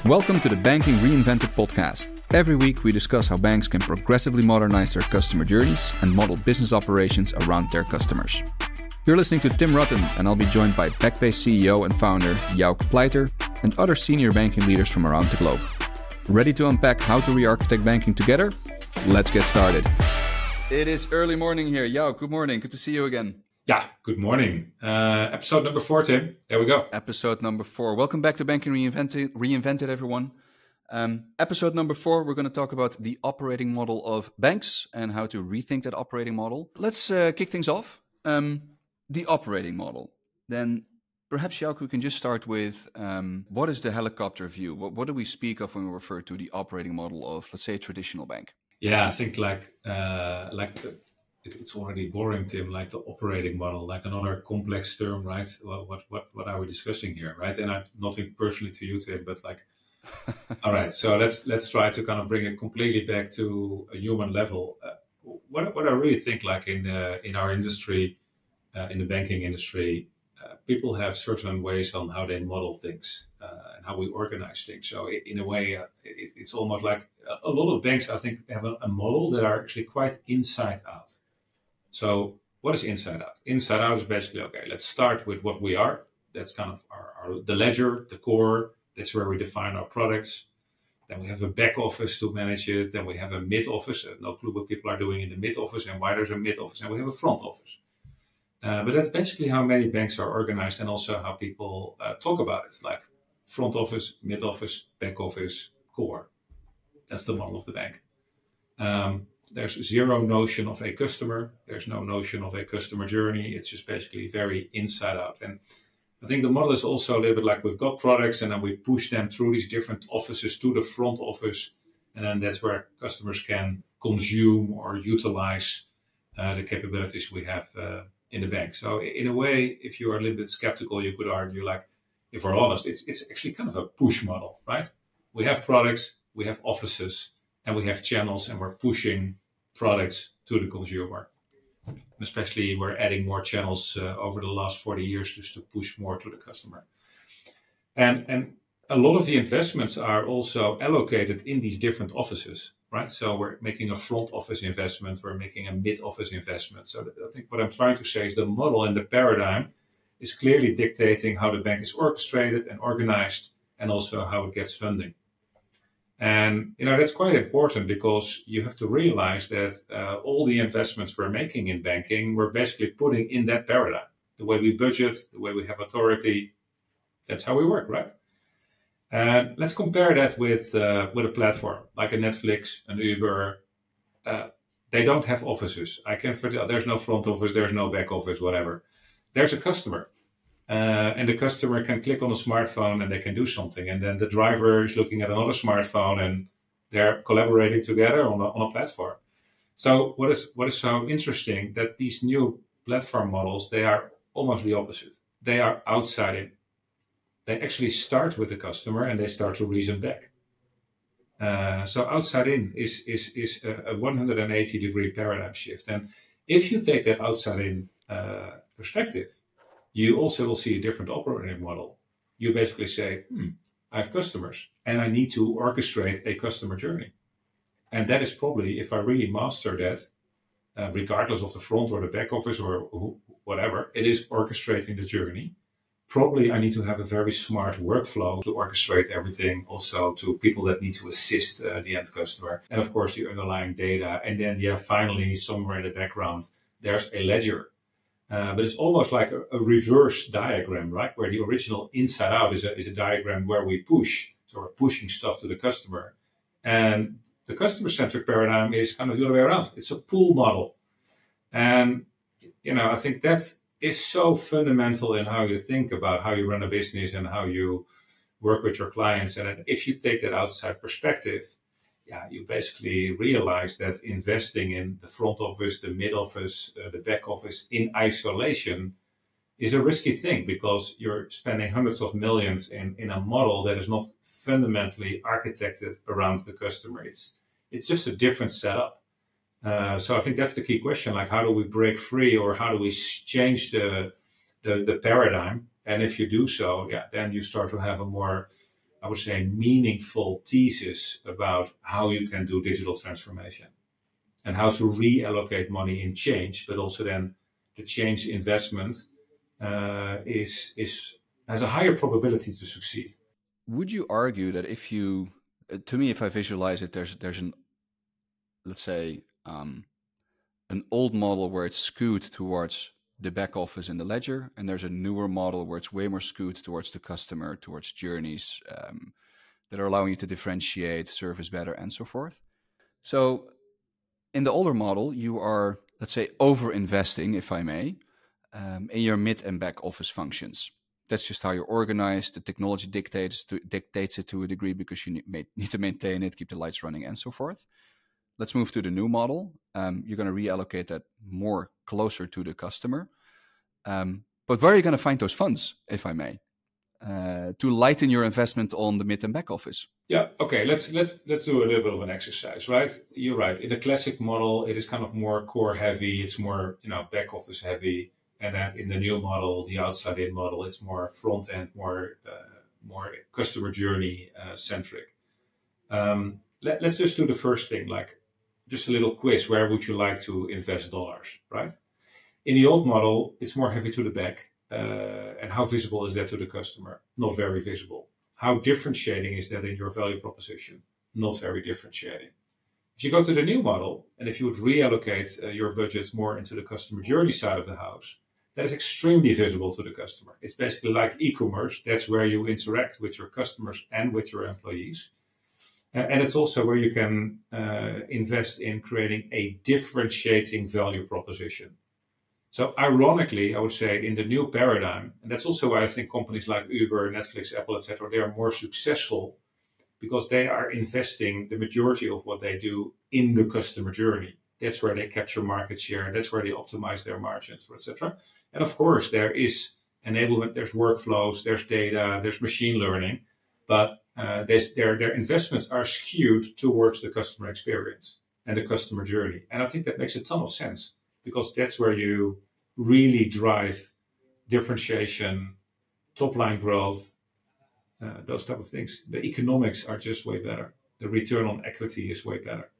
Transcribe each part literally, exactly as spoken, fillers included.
Welcome to the Banking Reinvented podcast. Every week we discuss how banks can progressively modernize their customer journeys and model business operations around their customers. You're listening to Tim Rutten, and I'll be joined by Backbase C E O and founder Jouk Pleiter and other senior banking leaders from around the globe. Ready to unpack how to re-architect banking together? Let's get started. It is early morning here. Jouk, good morning. Good to see you again. Yeah, good morning. Uh, episode number four, Tim. There we go. Episode number four. Welcome back to Banking Reinvented, Reinvented everyone. Um, episode number four, we're going to talk about the operating model of banks and how to rethink that operating model. Let's uh, kick things off. Um, the operating model. Then perhaps, Jouk, we can just start with um, what is the helicopter view? What, what do we speak of when we refer to the operating model of, let's say, a traditional bank? Yeah, I think like uh, like the, it, it's already boring, Tim. Like the operating model, like another complex term, right? Well, what what what are we discussing here, right? And I'm nothing personally to you, Tim, but like, all right. So let's let's try to kind of bring it completely back to a human level. Uh, what what I really think, like in uh, in our industry, uh, in the banking industry. Uh, people have certain ways on how they model things uh, and how we organize things. So it, in a way, uh, it, it's almost like a, a lot of banks, I think, have a, a model that are actually quite inside out. So what is inside out? Inside out is basically, okay, let's start with what we are. That's kind of our, our the ledger, the core. That's where we define our products. Then we have a back office to manage it. Then we have a mid office. Uh, no clue what people are doing in the mid office and why there's a mid office. And we have a front office. Uh, but that's basically how many banks are organized and also how people uh, talk about it, like front office, mid office, back office, core. That's the model of the bank. Um, there's zero notion of a customer. There's no notion of a customer journey. It's just basically very inside out. And I think the model is also a little bit like we've got products and then we push them through these different offices to the front office. And then that's where customers can consume or utilize uh, the capabilities we have uh, in the bank. So in a way, if you are a little bit skeptical, you could argue, like, if we're honest, it's it's actually kind of a push model, right? We have products, we have offices, and we have channels, and we're pushing products to the consumer. And especially we're adding more channels uh, over the last forty years just to push more to the customer. And, and a lot of the investments are also allocated in these different offices. Right, so we're making a front office investment, we're making a mid office investment. So I think what I'm trying to say is the model and the paradigm is clearly dictating how the bank is orchestrated and organized, and also how it gets funding. And you know that's quite important because you have to realize that uh, all the investments we're making in banking, we're basically putting in that paradigm. The way we budget, the way we have authority, that's how we work, right? And let's compare that with uh, with a platform like a Netflix, an Uber. Uh, they don't have offices. I can forget. There's no front office. There's no back office. Whatever. There's a customer, uh, and the customer can click on a smartphone and they can do something. And then the driver is looking at another smartphone and they're collaborating together on a, on a platform. So what is what is so interesting that these new platform models, they are almost the opposite. They are outside in. They actually start with the customer and they start to reason back. Uh, so outside in is is is a, a one hundred eighty degree paradigm shift. And if you take that outside in uh, perspective, you also will see a different operating model. You basically say, hmm, I have customers and I need to orchestrate a customer journey. And that is probably, if I really master that, uh, regardless of the front or the back office or who, whatever, it is orchestrating the journey. Probably I need to have a very smart workflow to orchestrate everything, also to people that need to assist uh, the end customer. And of course, the underlying data. And then, yeah, finally, somewhere in the background, there's a ledger. Uh, but it's almost like a, a reverse diagram, right? Where the original inside out is a, is a diagram where we push. So we're pushing stuff to the customer. And the customer-centric paradigm is kind of the other way around. It's a pull model. And, you know, I think that's is so fundamental in how you think about how you run a business and how you work with your clients. And if you take that outside perspective, yeah, you basically realize that investing in the front office, the mid office, uh, the back office in isolation is a risky thing because you're spending hundreds of millions in, in a model that is not fundamentally architected around the customer. It's, it's just a different setup. Uh, so I think that's the key question, like how do we break free or how do we change the, the the paradigm? And if you do so, yeah, then you start to have a more I would say, meaningful thesis about how you can do digital transformation and how to reallocate money in change, but also then the change investment uh, is is has a higher probability to succeed. Would you argue that if you, uh, to me, if I visualize it, there's there's an, let's say, um, an old model where it's skewed towards the back office and the ledger, and there's a newer model where it's way more skewed towards the customer, towards journeys um, that are allowing you to differentiate, service better, and so forth. So in the older model, you are, let's say, over investing, if I may, um, in your mid and back office functions. That's just how you're organized. The technology dictates to, dictates it to a degree because you need, need to maintain it, keep the lights running, and so forth. Let's move to the new model. Um, you're going to reallocate that more closer to the customer. Um, but where are you going to find those funds, if I may, uh, to lighten your investment on the mid and back office? Yeah. Okay. Let's let's let's do a little bit of an exercise, right? You're right. In the classic model, it is kind of more core heavy. It's more, you know, back office heavy. And then in the new model, the outside in model, it's more front end, more uh, more customer journey uh, centric. Um, let, let's just do the first thing, like just a little quiz. Where would you like to invest dollars, right? In the old model, it's more heavy to the back. Uh, and how visible is that to the customer? Not very visible. How differentiating is that in your value proposition? Not very differentiating. If you go to the new model, and if you would reallocate uh, your budgets more into the customer journey side of the house, that is extremely visible to the customer. It's basically like e-commerce. That's where you interact with your customers and with your employees. Uh, and it's also where you can uh, invest in creating a differentiating value proposition. So ironically, I would say in the new paradigm, and that's also why I think companies like Uber, Netflix, Apple, et cetera, they are more successful because they are investing the majority of what they do in the customer journey. That's where they capture market share. That's where they optimize their margins, et cetera. And of course, there is enablement, there's workflows, there's data, there's machine learning, but uh, their, their investments are skewed towards the customer experience and the customer journey. And I think that makes a ton of sense because that's where you really drive differentiation, top line growth, uh, those type of things. The economics are just way better. The return on equity is way better.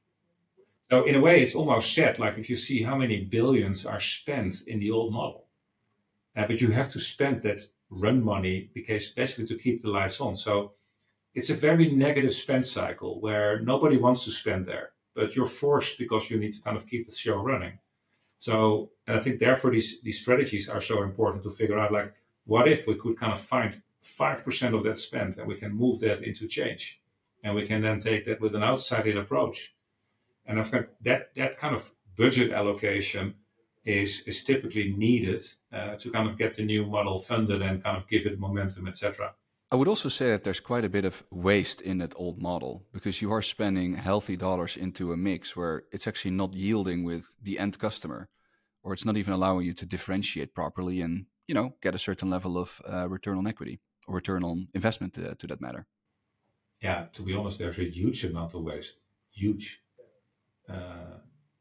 So in a way, it's almost sad, like if you see how many billions are spent in the old model, uh, but you have to spend that run money because basically to keep the lights on. So it's a very negative spend cycle where nobody wants to spend there, but you're forced because you need to kind of keep the show running. So, and I think therefore these, these strategies are so important to figure out, like, what if we could kind of find five percent of that spend and we can move that into change, and we can then take that with an outside-in approach. And I think that that kind of budget allocation is is typically needed uh, to kind of get the new model funded and kind of give it momentum, et cetera. I would also say that there's quite a bit of waste in that old model because you are spending healthy dollars into a mix where it's actually not yielding with the end customer, or it's not even allowing you to differentiate properly and, you know, get a certain level of uh, return on equity or return on investment uh, to that matter. Yeah, to be honest, there's a huge amount of waste. Huge. Uh,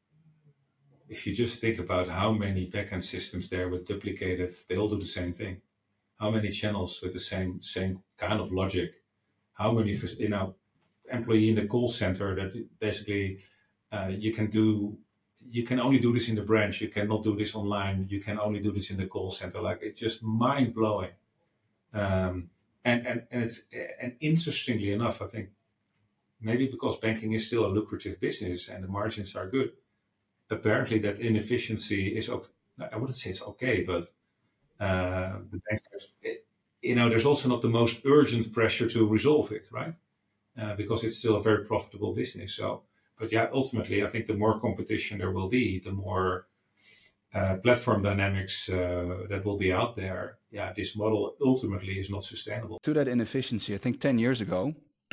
if you just think about how many backend systems there were duplicated, they all do the same thing. How many channels with the same same kind of logic? How many, you know, employee in the call center that basically uh, you can do, you can only do this in the branch. You cannot do this online. You can only do this in the call center. Like, it's just mind blowing. Um, and, and, and it's, and interestingly enough, I think maybe because banking is still a lucrative business and the margins are good, apparently that inefficiency is okay. I wouldn't say it's okay, but uh, the banks, you know, there's also not the most urgent pressure to resolve it, right? Uh, because it's still a very profitable business. So, but yeah, ultimately, I think the more competition there will be, the more uh, platform dynamics uh, that will be out there. Yeah, this model ultimately is not sustainable. To that inefficiency, I think ten years ago,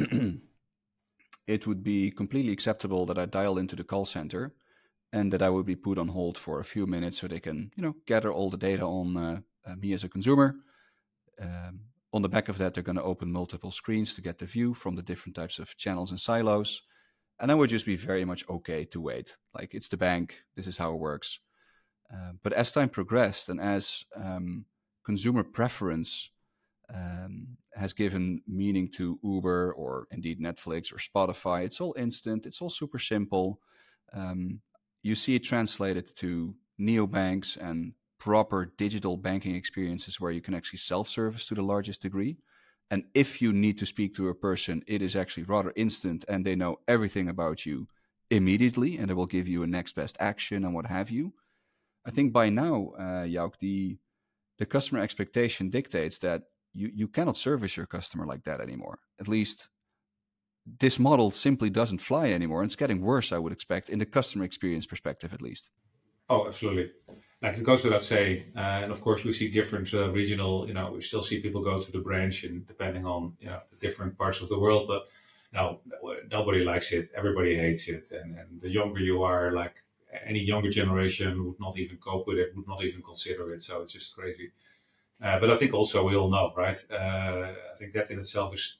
it would be completely acceptable that I dial into the call center and that I would be put on hold for a few minutes so they can, you know, gather all the data on uh, uh, me as a consumer. Um, on the back of that, they're going to open multiple screens to get the view from the different types of channels and silos. And I would just be very much okay to wait. Like, it's the bank. This is how it works. Uh, but as time progressed and as um, consumer preference um, has given meaning to Uber or indeed Netflix or Spotify. It's all instant. It's all super simple. Um, you see it translated to neobanks and proper digital banking experiences where you can actually self-service to the largest degree. And if you need to speak to a person, it is actually rather instant and they know everything about you immediately and they will give you a next best action and what have you. I think by now, uh, Jouk, the, the customer expectation dictates that you, you cannot service your customer like that anymore. At least this model simply doesn't fly anymore. And it's getting worse, I would expect, in the customer experience perspective, at least. Oh, absolutely. Like it goes without saying, uh, and of course we see different uh, regional. You know, we still see people go to the branch, and depending on you know the different parts of the world. But no, nobody likes it. Everybody hates it, and and the younger you are, like any younger generation would not even cope with it, would not even consider it. So it's just crazy. Uh, but I think also we all know, right? Uh, I think that in itself is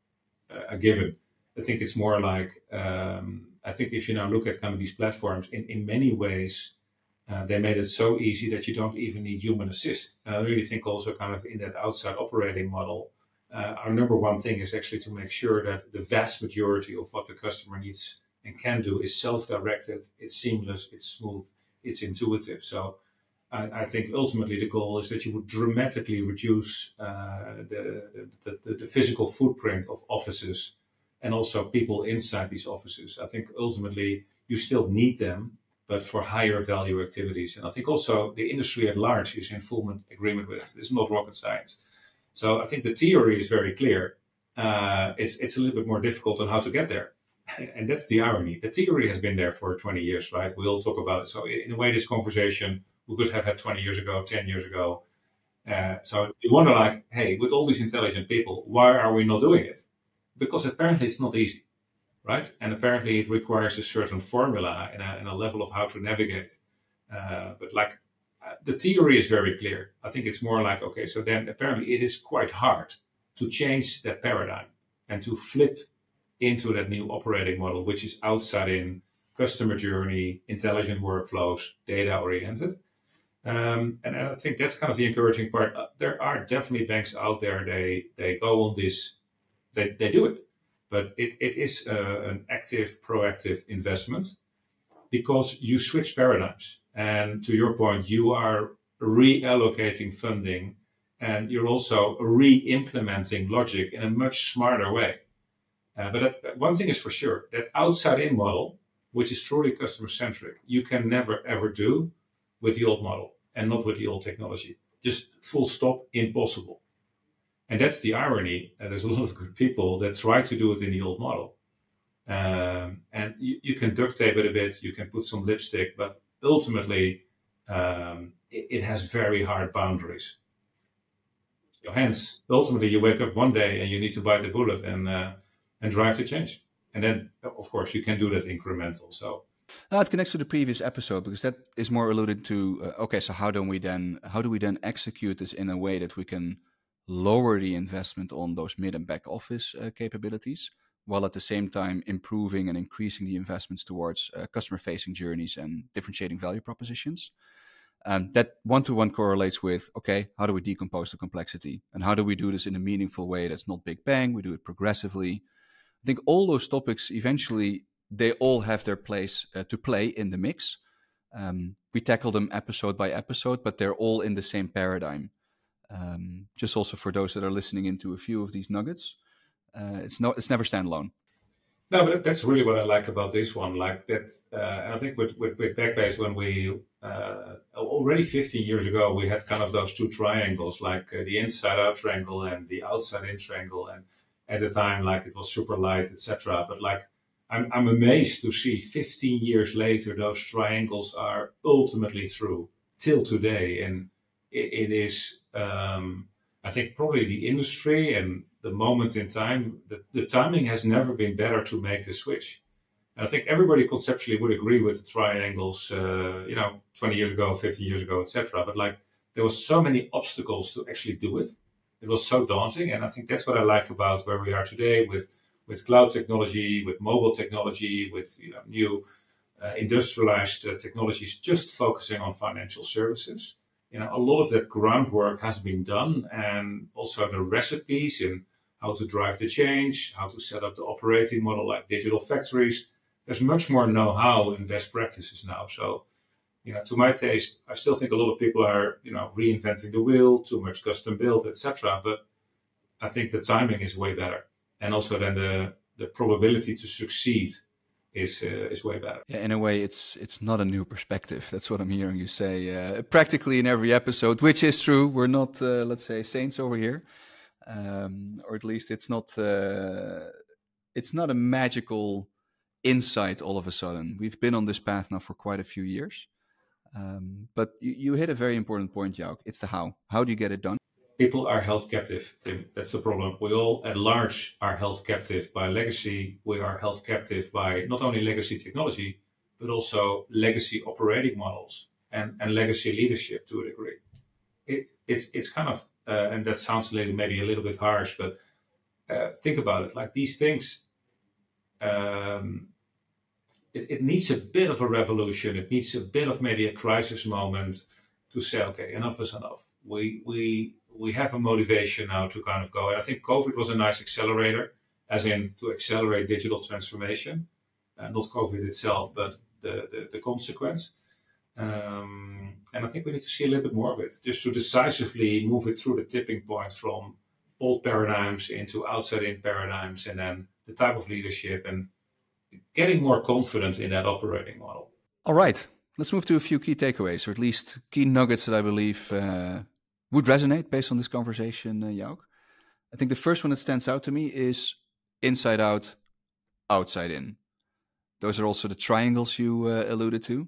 a given. I think it's more like um, I think if you now look at kind of these platforms, in in many ways. Uh, they made it so easy that you don't even need human assist. And I really think also kind of in that outside operating model, uh, our number one thing is actually to make sure that the vast majority of what the customer needs and can do is self-directed, it's seamless, it's smooth, it's intuitive. So I, I think ultimately the goal is that you would dramatically reduce uh, the, the, the, the physical footprint of offices and also people inside these offices. I think ultimately you still need them, but for higher value activities. And I think also the industry at large is in full agreement with it. It's not rocket science. So I think the theory is very clear. Uh, it's, it's a little bit more difficult on how to get there. And that's the irony. The theory has been there for twenty years, right? We all talk about it. So in a way, this conversation we could have had twenty years ago, ten years ago. Uh, so you wonder like, hey, with all these intelligent people, why are we not doing it? Because apparently it's not easy. Right, and apparently it requires a certain formula and a, and a level of how to navigate. Uh, but like uh, the theory is very clear. I think it's more like okay, so then apparently it is quite hard to change that paradigm and to flip into that new operating model, which is outside in customer journey, intelligent workflows, data oriented. Um, and, and I think that's kind of the encouraging part. Uh, there are definitely banks out there. They they go on this. They they do it. But it, it is uh, an active, proactive investment because you switch paradigms. And to your point, you are reallocating funding and you're also re-implementing logic in a much smarter way. Uh, but that, one thing is for sure, that outside-in model, which is truly customer-centric, you can never, ever do with the old model and not with the old technology. Just full stop, impossible. And that's the irony. Uh, there's a lot of good people that try to do it in the old model. Um, and you, you can duct tape it a bit, you can put some lipstick, but ultimately um, it, it has very hard boundaries. So hence, ultimately you wake up one day and you need to bite the bullet and uh, and drive the change. And then, of course, you can do that incremental. So now it connects to the previous episode because that is more alluded to. Uh, okay, so how do we then how do we then execute this in a way that we can lower the investment on those mid and back office uh, capabilities, while at the same time improving and increasing the investments towards uh, customer-facing journeys and differentiating value propositions. Um, that one-to-one correlates with, okay, how do we decompose the complexity? And how do we do this in a meaningful way that's not big bang? We do it progressively. I think all those topics, eventually, they all have their place uh, to play in the mix. Um, we tackle them episode by episode, but they're all in the same paradigm. Um, just also for those that are listening into a few of these nuggets, uh, it's no, it's never standalone. No, but that's really what I like about this one. Like that, uh, and I think with with, with Backbase, when we uh, already fifteen years ago, we had kind of those two triangles, like uh, the inside-out triangle and the outside-in triangle. And at the time, like it was super light, et cetera. But like, I'm I'm amazed to see fifteen years later, those triangles are ultimately true till today, and it, it is. Um, I think probably the industry and the moment in time, the, the timing has never been better to make the switch. And I think everybody conceptually would agree with the triangles, uh, you know, twenty years ago, fifteen years ago, et cetera. But like there was so many obstacles to actually do it. It was so daunting. And I think that's what I like about where we are today with, with cloud technology, with mobile technology, with you know, new uh, industrialized uh, technologies, just focusing on financial services. you know, a lot of that groundwork has been done, and also the recipes in how to drive the change, how to set up the operating model like digital factories. There's much more know-how in best practices now. So, you know, to my taste, I still think a lot of people are, you know, reinventing the wheel, too much custom built, et cetera. But I think the timing is way better, and also then the the probability to succeed is uh, is way better. Yeah, in a way, it's it's not a new perspective. That's what I'm hearing you say uh, practically in every episode, which is true. We're not, uh, let's say, saints over here, um, or at least it's not uh, it's not a magical insight all of a sudden. We've been on this path now for quite a few years, um, but you, you hit a very important point, Jouk. It's the how. How do you get it done? People are held captive, Tim. That's the problem. We all at large are held captive by legacy. We are held captive by not only legacy technology, but also legacy operating models and, and legacy leadership to a degree. It, it's, it's kind of, uh, and that sounds a little, maybe a little bit harsh, but uh, think about it. Like these things, um, it, it needs a bit of a revolution. It needs a bit of maybe a crisis moment to say, okay, enough is enough. We, we, we have a motivation now to kind of go. And I think COVID was a nice accelerator, as in to accelerate digital transformation, uh, not COVID itself, but the, the, the consequence. Um, and I think we need to see a little bit more of it, just to decisively move it through the tipping point from old paradigms into outside-in paradigms, and then the type of leadership and getting more confident in that operating model. All right, let's move to a few key takeaways, or at least key nuggets that I believe uh, would resonate based on this conversation, uh, Jouk. I think the first one that stands out to me is inside out, outside in. Those are also the triangles you uh, alluded to.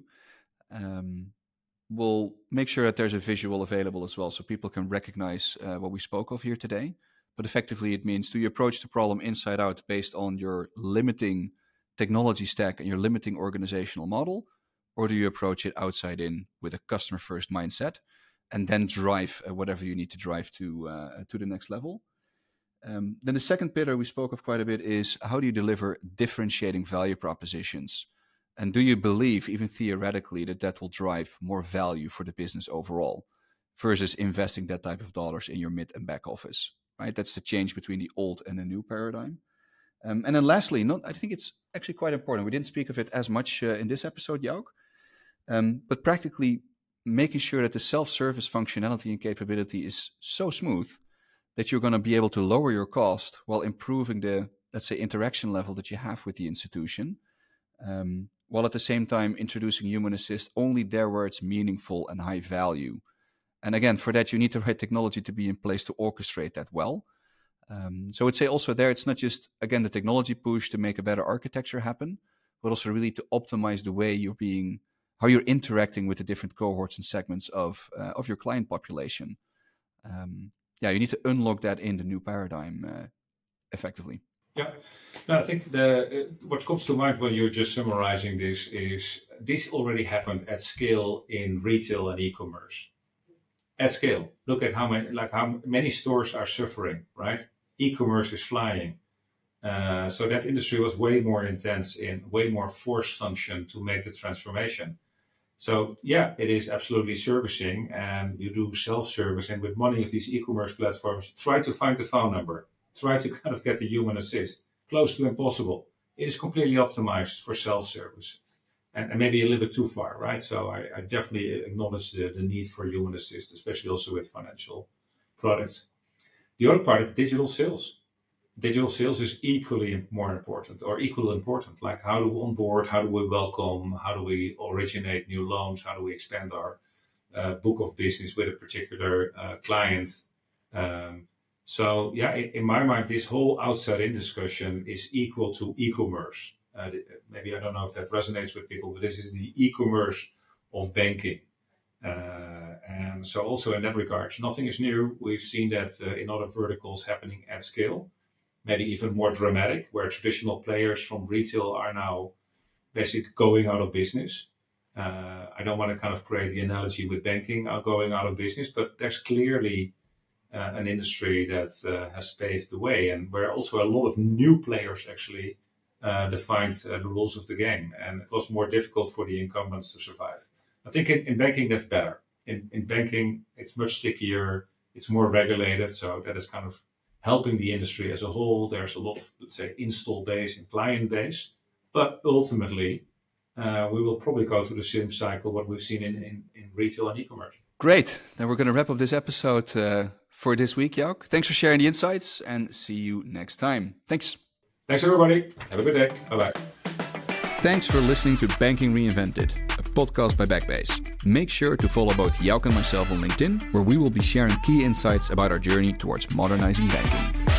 Um, we'll make sure that there's a visual available as well so people can recognize uh, what we spoke of here today. But effectively, it means, do you approach the problem inside out based on your limiting technology stack and your limiting organizational model? Or do you approach it outside in with a customer first mindset and then drive uh, whatever you need to drive to uh, to the next level? Um, then the second pillar we spoke of quite a bit is, how do you deliver differentiating value propositions? And do you believe, even theoretically, that that will drive more value for the business overall versus investing that type of dollars in your mid and back office, right? That's the change between the old and the new paradigm. Um, and then lastly, not, I think it's actually quite important. We didn't speak of it as much uh, in this episode, Jouk, um, but practically making sure that the self-service functionality and capability is so smooth that you're going to be able to lower your cost while improving the, let's say, interaction level that you have with the institution, um, while at the same time introducing human assist only there where it's meaningful and high value. And again, for that, you need the right technology to be in place to orchestrate that well. Um, so I would say also there, it's not just, again, the technology push to make a better architecture happen, but also really to optimize the way you're being, how you're interacting with the different cohorts and segments of uh, of your client population. Um, yeah, you need to unlock that in the new paradigm uh, effectively. Yeah, no, I think the uh, what comes to mind when you're just summarizing this is this already happened at scale in retail and e-commerce. At scale, look at how many like how many stores are suffering, right? E-commerce is flying, uh, so that industry was way more intense in way more force function to make the transformation. So yeah, it is absolutely servicing, and you do self-service, and with many of these e-commerce platforms, try to find the phone number. Try to kind of get the human assist. Close to impossible. It is completely optimized for self-service. And, and maybe a little bit too far, right? So I, I definitely acknowledge the, the need for human assist, especially also with financial products. The other part is digital sales. Digital sales is equally more important, or equally important. Like, how do we onboard? How do we welcome? How do we originate new loans? How do we expand our uh, book of business with a particular uh, client? Um, So yeah, in, in my mind, this whole outside-in discussion is equal to e-commerce. Uh, maybe I don't know if that resonates with people, but this is the e-commerce of banking. Uh, and so also in that regard, nothing is new. We've seen that uh, in other verticals happening at scale, maybe even more dramatic, where traditional players from retail are now basically going out of business. Uh, I don't want to kind of create the analogy with banking are going out of business, but there's clearly Uh, an industry that uh, has paved the way, and where also a lot of new players actually uh, defined uh, the rules of the game, and it was more difficult for the incumbents to survive. I think in, in banking that's better. in, in banking, it's much stickier, it's more regulated, so that is kind of helping the industry as a whole. There's a lot of, let's say, install base and client base, but ultimately, uh, we will probably go to the same cycle what we've seen in, in, in retail and e-commerce. Great. Then we're going to wrap up this episode uh, for this week, Jouk. Thanks for sharing the insights, and see you next time. Thanks. Thanks, everybody. Have a good day. Bye-bye. Thanks for listening to Banking Reinvented, a podcast by Backbase. Make sure to follow both Jouk and myself on LinkedIn, where we will be sharing key insights about our journey towards modernizing banking.